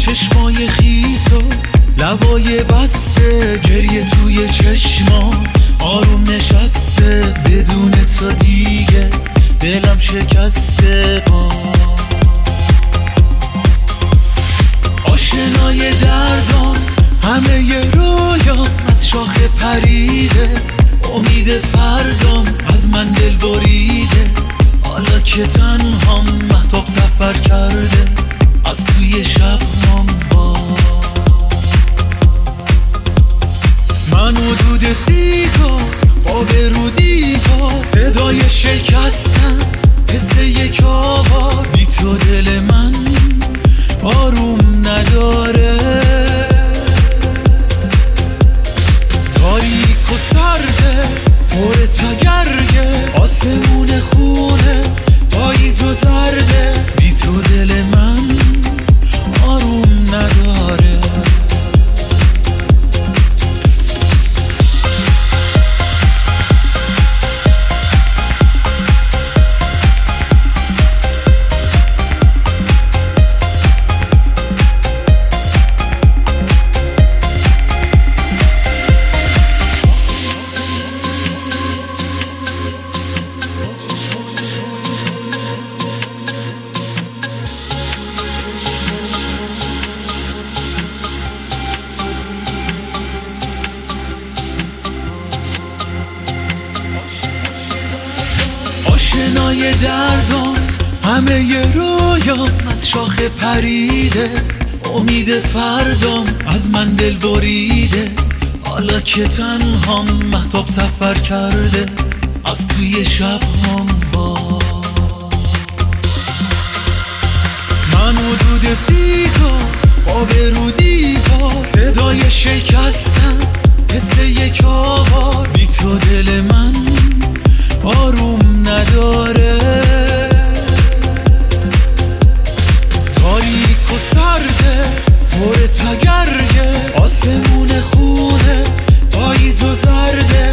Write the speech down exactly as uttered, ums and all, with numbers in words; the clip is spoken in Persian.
چشمای خیس و لبای بسته، گریه توی چشما آروم نشسته، بدون تو دیگه دلم شکسته. آشنای دردام همه ی رویا از شاخه پریده، امید فردام از من دل بریده، حالا که تنهام مهتاب سفر کرده از توی شب با من حدود سیگار قاب رودیگار، صدای شکستن حس یک آوار، بی تو دل من آروم نداره، تاریک و سرده پر تگرگه، آسمون خونه پاییز و زرده، بی تو دل من آروم نداره. آشنای دردام همه ی رویام از شاخه پریده، امید فردام از من دل بریده، حالا که تنهام مهتاب سفر کرده از توی شب هم با من حدود سیگار قاب رودیگار، صدای شکستن حس یک آوار، بی تو دل من آروم نداره، تاریک و سرده پر تگرگه، آسمون خونه پاییز و زرده،